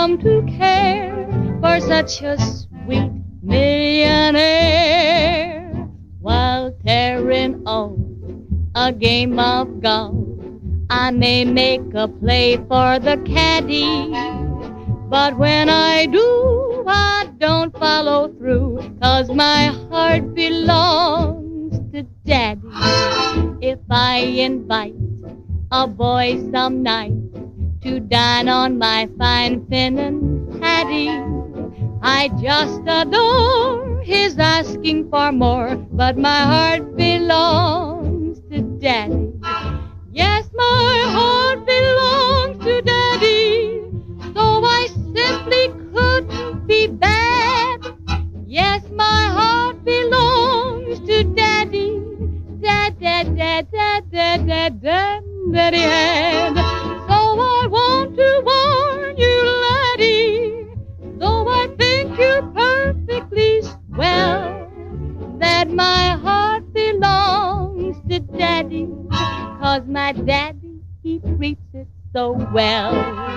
come to care for such a sweet millionaire? While tearing off a game of golf, I may make a play for the caddy, but when I do, I don't follow through, 'cause my heart belongs to Daddy. If I invite a boy some night to dine on my fine Finnan Hattie, I just adore his asking for more, but my heart belongs to Daddy. Yes, my heart belongs to Daddy, so I simply couldn't be bad. Yes, my heart belongs to Daddy, Daddy had. So I want to warn you, laddie, though I think you're perfectly swell, that my heart belongs to Daddy, 'cause my daddy, he treats it so well.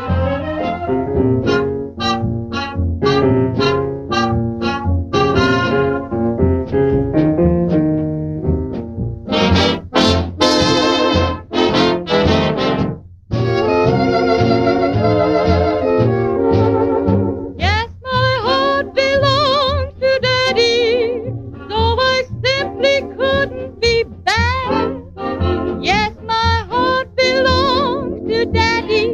Yes, my heart belongs to Daddy, though I simply couldn't be bad. Yes, my heart belongs to Daddy,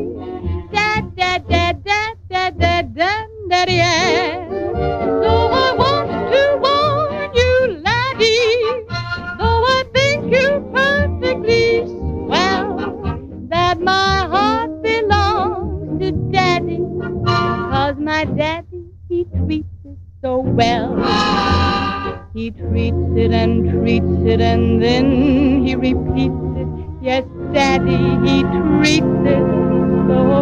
Daddy, yeah. So I want to warn you, laddie, though I think you're perfectly swell, that my heart belongs to Daddy, 'cause my daddy, he treats it so well. He treats it and treats it, and then he repeats it. Yes, Daddy, he treats it so